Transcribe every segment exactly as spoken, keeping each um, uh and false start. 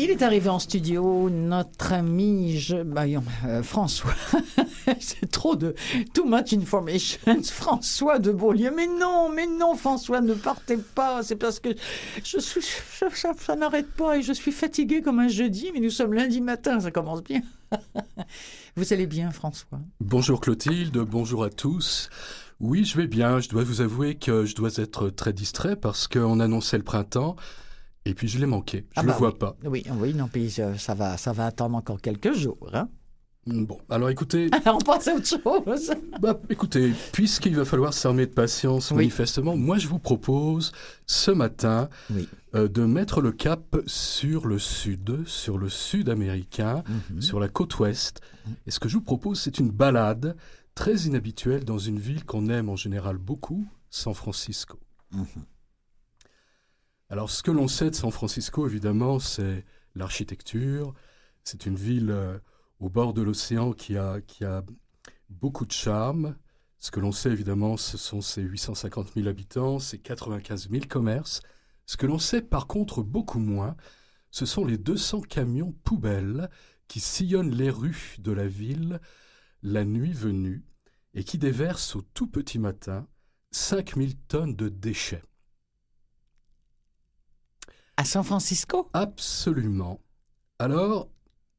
Il est arrivé en studio, notre ami je, bah, euh, François. C'est trop de... Too much information. François de Beaulieu. Mais non, mais non, François, ne partez pas. C'est parce que je suis, je, ça, ça n'arrête pas et je suis fatiguée comme un jeudi, mais nous sommes lundi matin, ça commence bien. Vous allez bien, François? Bonjour Clotilde, bonjour à tous. Oui, je vais bien. Je dois vous avouer que je dois être très distrait parce qu'on annonçait le printemps et puis je l'ai manqué. Je ne ah le bah vois oui. pas. Oui, oui, non, puis ça va, ça va attendre encore quelques jours, hein? Bon, alors écoutez... Alors on passe à autre chose. Bah, écoutez, puisqu'il va falloir s'armer de patience, oui. manifestement, moi je vous propose ce matin oui. euh, de mettre le cap sur le sud, sur le sud américain, mm-hmm. sur la côte ouest. Mm-hmm. Et ce que je vous propose, c'est une balade très inhabituelle dans une ville qu'on aime en général beaucoup, San Francisco. Mm-hmm. Alors ce que l'on sait de San Francisco, évidemment, c'est l'architecture. C'est une ville... Euh, au bord de l'océan qui a, qui a beaucoup de charme. Ce que l'on sait évidemment, ce sont ses huit cent cinquante mille habitants, ses quatre-vingt-quinze mille commerces. Ce que l'on sait par contre beaucoup moins, ce sont les deux cents camions poubelles qui sillonnent les rues de la ville la nuit venue et qui déversent au tout petit matin cinq mille tonnes de déchets. À San Francisco? Absolument. Alors,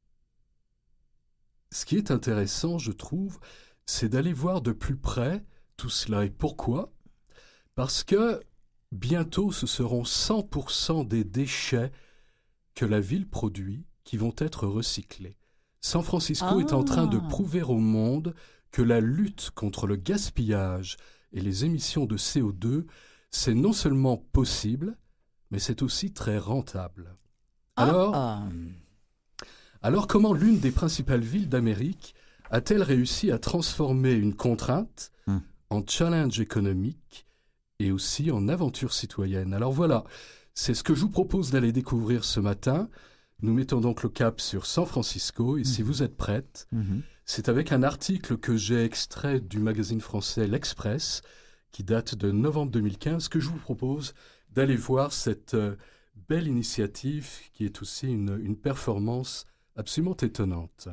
ce qui est intéressant, je trouve, c'est d'aller voir de plus près tout cela. Et pourquoi ? Parce que bientôt, ce seront cent pour cent des déchets que la ville produit qui vont être recyclés. San Francisco ah. est en train de prouver au monde que la lutte contre le gaspillage et les émissions de C O deux, c'est non seulement possible, mais c'est aussi très rentable. Alors... Ah. Alors comment l'une des principales villes d'Amérique a-t-elle réussi à transformer une contrainte mmh. en challenge économique et aussi en aventure citoyenne? Alors voilà, c'est ce que je vous propose d'aller découvrir ce matin. Nous mettons donc le cap sur San Francisco et mmh. si vous êtes prête, mmh. c'est avec un article que j'ai extrait du magazine français L'Express qui date de novembre deux mille quinze que je vous propose d'aller voir cette euh, belle initiative qui est aussi une, une performance absolument étonnante.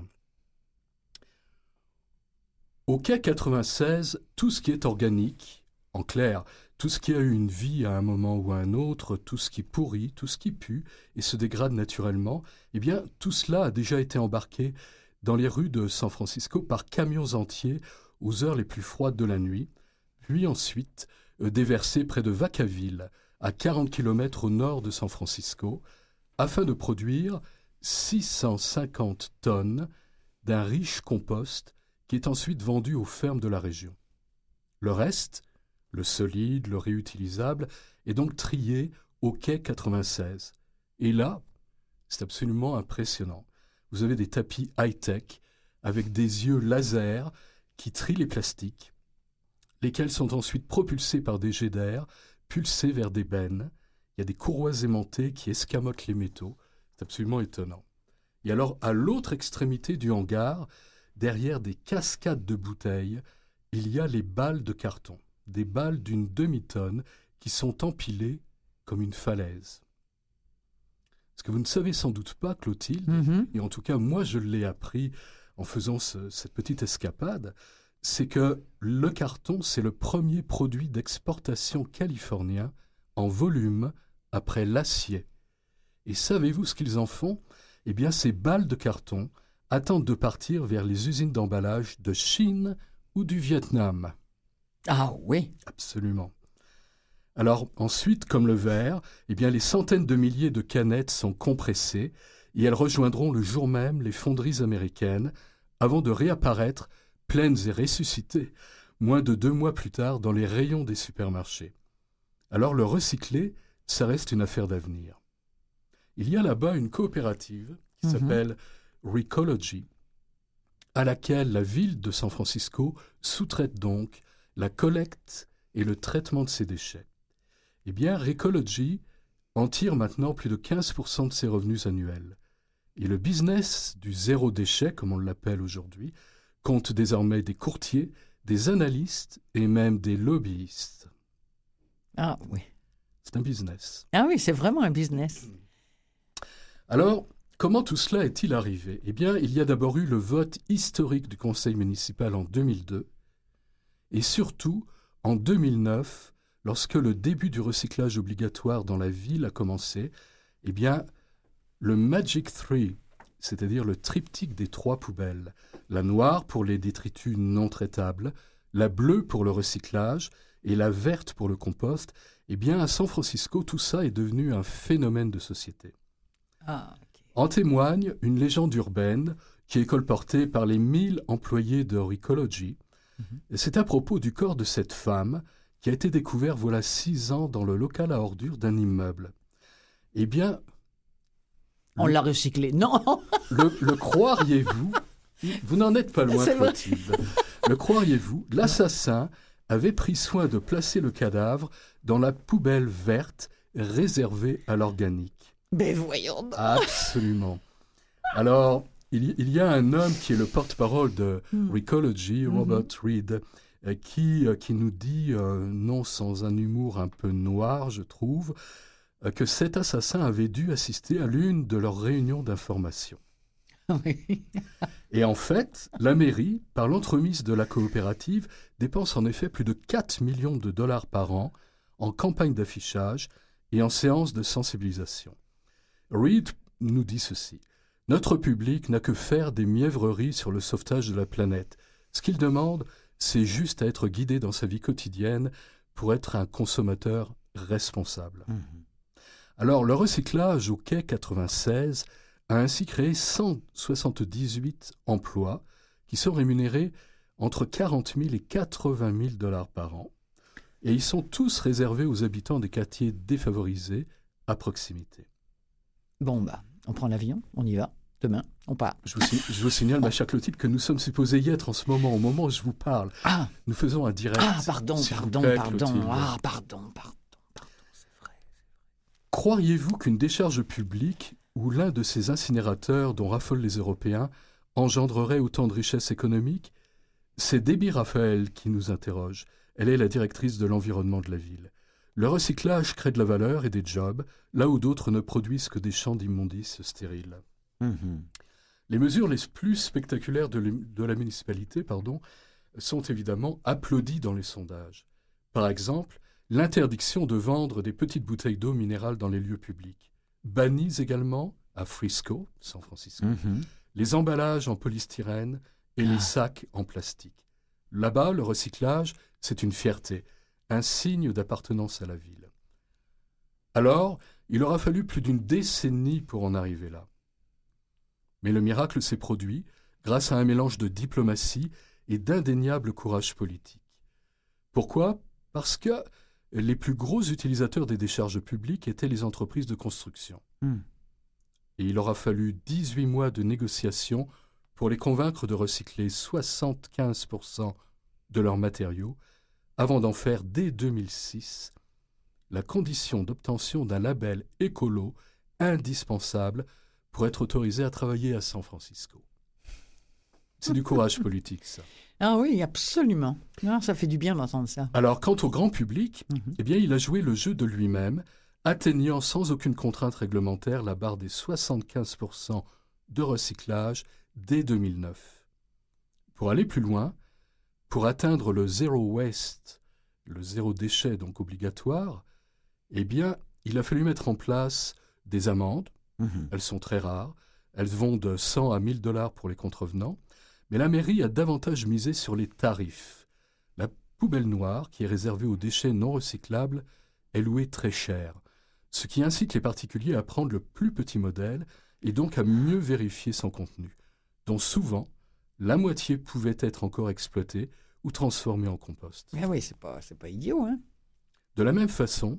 Au quai quatre-vingt-seize, tout ce qui est organique, en clair, tout ce qui a eu une vie à un moment ou à un autre, tout ce qui pourrit, tout ce qui pue et se dégrade naturellement, eh bien, tout cela a déjà été embarqué dans les rues de San Francisco par camions entiers aux heures les plus froides de la nuit, puis ensuite euh, déversé près de Vacaville, à quarante kilomètres au nord de San Francisco, afin de produire six cent cinquante tonnes d'un riche compost qui est ensuite vendu aux fermes de la région. Le reste, le solide, le réutilisable, est donc trié au quai quatre-vingt-seize. Et là, c'est absolument impressionnant. Vous avez des tapis high-tech avec des yeux laser qui trient les plastiques, lesquels sont ensuite propulsés par des jets d'air, pulsés vers des bennes. Il y a des courroies aimantées qui escamotent les métaux. C'est absolument étonnant. Et alors, à l'autre extrémité du hangar, derrière des cascades de bouteilles, il y a les balles de carton, des balles d'une demi-tonne qui sont empilées comme une falaise. Ce que vous ne savez sans doute pas, Clotilde, mm-hmm. et en tout cas moi je l'ai appris en faisant ce, cette petite escapade, c'est que le carton, c'est le premier produit d'exportation californien en volume après l'acier. Et savez-vous ce qu'ils en font ? Eh bien, ces balles de carton attendent de partir vers les usines d'emballage de Chine ou du Vietnam. Ah oui ? Absolument. Alors, ensuite, comme le verre, eh bien, les centaines de milliers de canettes sont compressées et elles rejoindront le jour même les fonderies américaines avant de réapparaître pleines et ressuscitées moins de deux mois plus tard dans les rayons des supermarchés. Alors, le recycler, ça reste une affaire d'avenir. Il y a là-bas une coopérative qui mmh. s'appelle Recology, à laquelle la ville de San Francisco sous-traite donc la collecte et le traitement de ces déchets. Eh bien, Recology en tire maintenant plus de quinze pour cent de ses revenus annuels. Et le business du zéro déchet, comme on l'appelle aujourd'hui, compte désormais des courtiers, des analystes et même des lobbyistes. Ah oui. C'est un business. Ah oui, c'est vraiment un business. Alors, comment tout cela est-il arrivé? Eh bien, il y a d'abord eu le vote historique du conseil municipal en deux mille deux, et surtout, en deux mille neuf, lorsque le début du recyclage obligatoire dans la ville a commencé, eh bien, le Magic Three, c'est-à-dire le triptyque des trois poubelles, la noire pour les détritus non traitables, la bleue pour le recyclage et la verte pour le compost, eh bien, à San Francisco, tout ça est devenu un phénomène de société. Ah, ok. En témoigne une légende urbaine qui est colportée par les mille employés de Recology. Mhm. C'est à propos du corps de cette femme qui a été découvert voilà six ans dans le local à ordures d'un immeuble. Eh bien, On le, l'a recyclé. Non. le, le croiriez-vous, vous n'en êtes pas loin, C'est vrai. Clotilde. Le croiriez-vous, l'assassin avait pris soin de placer le cadavre dans la poubelle verte réservée à l'organique. Mais voyons donc. Absolument. Alors, il y, il y a un homme qui est le porte-parole de Hmm. Recology, Mhm. Robert Reed, euh, qui, euh, qui nous dit, euh, non sans un humour un peu noir, je trouve, euh, que cet assassin avait dû assister à l'une de leurs réunions d'information. Oui. Et en fait, la mairie, par l'entremise de la coopérative, dépense en effet plus de quatre millions de dollars par an en campagne d'affichage et en séances de sensibilisation. Reed nous dit ceci. « Notre public n'a que faire des mièvreries sur le sauvetage de la planète. Ce qu'il demande, c'est juste à être guidé dans sa vie quotidienne pour être un consommateur responsable. Mhm. » Alors, le recyclage au quai quatre-vingt-seize a ainsi créé cent soixante-dix-huit emplois qui sont rémunérés entre quarante mille et quatre-vingt mille dollars par an. Et ils sont tous réservés aux habitants des quartiers défavorisés à proximité. Bon, bah, on prend l'avion, on y va. Demain, on part. Je vous, si- je vous signale, ma chère Clotilde, que nous sommes supposés y être en ce moment, au moment où je vous parle. Ah, Nous faisons un direct. ah pardon, s'il vous pardon, plaît, pardon. Clotilde. Ah, pardon, pardon, pardon, c'est vrai. Croiriez-vous qu'une décharge publique ou l'un de ces incinérateurs dont raffolent les Européens engendrerait autant de richesses économiques? C'est Debbie Raphaël qui nous interroge. Elle est la directrice de l'environnement de la ville. Le recyclage crée de la valeur et des jobs, là où d'autres ne produisent que des champs d'immondices stériles. Mhm. Les mesures les plus spectaculaires de, l'im- de la municipalité pardon, sont évidemment applaudies dans les sondages. Par exemple, l'interdiction de vendre des petites bouteilles d'eau minérale dans les lieux publics. Bannies également à Frisco, San Francisco, Mhm. les emballages en polystyrène et Ah. les sacs en plastique. Là-bas, le recyclage, c'est une fierté, un signe d'appartenance à la ville. Alors, il aura fallu plus d'une décennie pour en arriver là. Mais le miracle s'est produit grâce à un mélange de diplomatie et d'indéniable courage politique. Pourquoi? Parce que les plus gros utilisateurs des décharges publiques étaient les entreprises de construction. Hmm. Et il aura fallu dix-huit mois de négociations pour les convaincre de recycler soixante-quinze pour cent de leurs matériaux avant d'en faire dès deux mille six la condition d'obtention d'un label écolo indispensable pour être autorisé à travailler à San Francisco. C'est du courage politique, ça. Ah oui, absolument. Ah, ça fait du bien d'entendre ça. Alors, quant au grand public, Mhm. eh bien, il a joué le jeu de lui-même, atteignant sans aucune contrainte réglementaire la barre des soixante-quinze pour cent de recyclage dès deux mille neuf. Pour aller plus loin, pour atteindre le zéro waste, le zéro déchet donc obligatoire, eh bien, il a fallu mettre en place des amendes. Mhm. Elles sont très rares. Elles vont de cent à mille dollars pour les contrevenants. Mais la mairie a davantage misé sur les tarifs. La poubelle noire, qui est réservée aux déchets non recyclables, est louée très cher, ce qui incite les particuliers à prendre le plus petit modèle et donc à mieux vérifier son contenu, dont souvent la moitié pouvait être encore exploitée ou transformée en compost. Ah oui, c'est pas, c'est pas idiot, hein. De la même façon,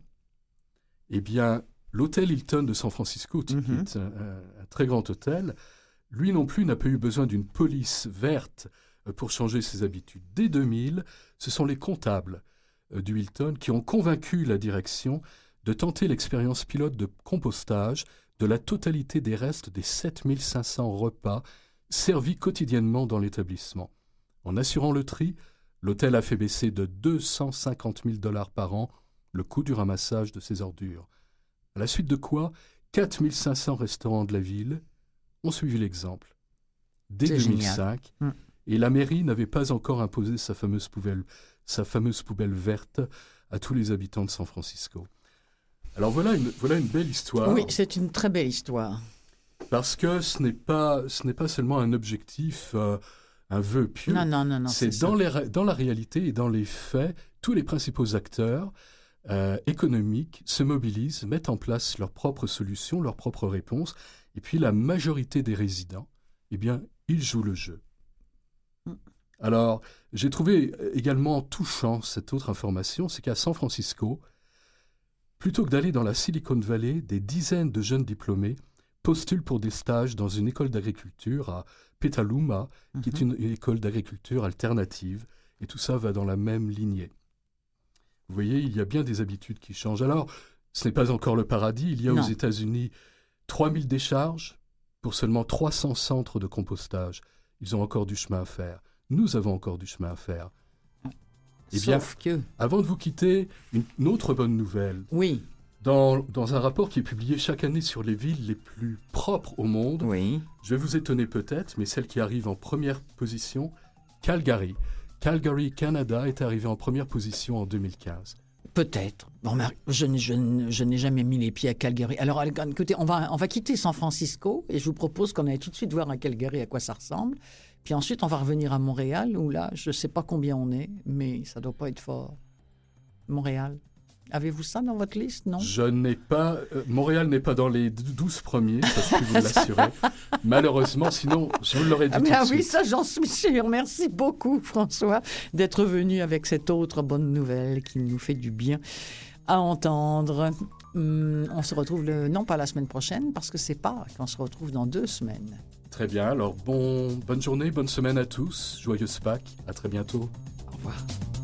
eh bien, l'hôtel Hilton de San Francisco, qui Mhm. est un, un- un très grand hôtel, lui non plus n'a pas eu besoin d'une police verte euh, pour changer ses habitudes. Dès deux mille, ce sont les comptables euh, du Hilton qui ont convaincu la direction de tenter l'expérience pilote de compostage de la totalité des restes des sept mille cinq cents repas servis quotidiennement dans l'établissement. En assurant le tri, l'hôtel a fait baisser de deux cent cinquante mille dollars par an le coût du ramassage de ces ordures. À la suite de quoi, quatre mille cinq cents restaurants de la ville ont suivi l'exemple dès C'est deux mille cinq. Mm. Et la mairie n'avait pas encore imposé sa fameuse poubelle, sa fameuse poubelle verte à tous les habitants de San Francisco. Alors voilà une, voilà une belle histoire. Oui, c'est une très belle histoire. Parce que ce n'est pas, ce n'est pas seulement un objectif, euh, un vœu pieux. Non, non, non, non. C'est, c'est dans, ça. les, dans la réalité et dans les faits, tous les principaux acteurs euh, économiques se mobilisent, mettent en place leurs propres solutions, leurs propres réponses. Et puis la majorité des résidents, eh bien, ils jouent le jeu. Mm. Alors, j'ai trouvé également touchant cette autre information, c'est qu'à San Francisco, plutôt que d'aller dans la Silicon Valley, des dizaines de jeunes diplômés postulent pour des stages dans une école d'agriculture à Petaluma, mm-hmm. qui est une, une école d'agriculture alternative, et tout ça va dans la même lignée. Vous voyez, il y a bien des habitudes qui changent. Alors, ce n'est pas encore le paradis, il y a Non. aux États-Unis trois mille décharges pour seulement trois cents centres de compostage. Ils ont encore du chemin à faire. Nous avons encore du chemin à faire. Eh bien, Sauf que... avant de vous quitter, une, une autre bonne nouvelle. Oui. Dans, dans un rapport qui est publié chaque année sur les villes les plus propres au monde, Oui. je vais vous étonner peut-être, mais celle qui arrive en première position, Calgary. Calgary, Canada, est arrivée en première position en deux mille quinze. Peut-être. Bon, mais je, n'ai- je, n'ai- je n'ai jamais mis les pieds à Calgary. Alors, écoutez, on va, on va quitter San Francisco et je vous propose qu'on aille tout de suite voir à Calgary à quoi ça ressemble. Puis ensuite, on va revenir à Montréal, où là, je ne sais pas combien on est, mais ça ne doit pas être fort. Montréal. Avez-vous ça dans votre liste, non? Je n'ai pas... euh, Montréal n'est pas dans les douze premiers, ça je peux vous l'assurer. Malheureusement, sinon, je vous l'aurais dit Ah, tout mais de ah suite. oui, ça, j'en suis sûre. Merci beaucoup, François, d'être venu avec cette autre bonne nouvelle qui nous fait du bien à entendre. Hum, on se retrouve, le, non pas la semaine prochaine, parce que c'est Pâques. On se retrouve dans deux semaines. Très bien, alors bon, bonne journée, bonne semaine à tous. Joyeuse Pâques, à très bientôt. Au revoir.